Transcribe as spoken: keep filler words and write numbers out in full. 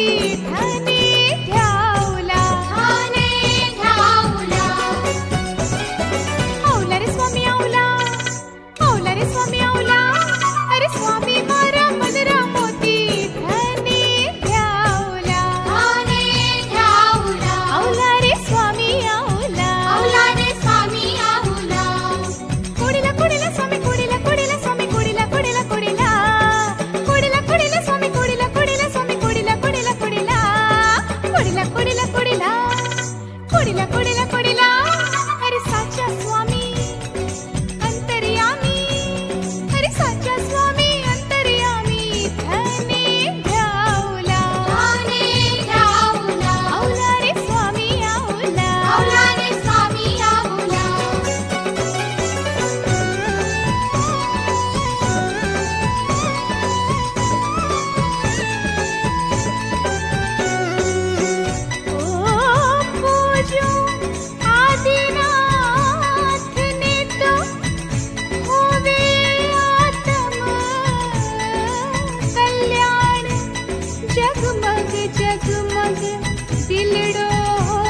धने ध्यावला धने ध्यावला औला रे स्वामी औला औला रे स्वामी औला अरे स्वामी मारा मनरा मोती धने ध्यावला धने ध्यावला औला रे स्वामी औला औला रे स्वामी औला कुडीला कुडीला स्वामी कुडीला कुडीला स्वामी कुडीला कुडीला कुडीला कुडीला कुडीला स्वामी कुडीला कुडीला स्वामी कुडीला कुडीला कुडीला कुडीला कुडीला कुडीला कुडीला कुडीला कुडीला अरे साचा स्वामी अंतर्यामी अरे साचा स्वामी अंतर्यामी धने ध्यावला धने ध्यावला औला रे स्वामी औला औला रे स्वामी औला ओ पूजो आदिनाथ ने तो होवे आत्म कल्याण जगमग जगमग दिलड़ो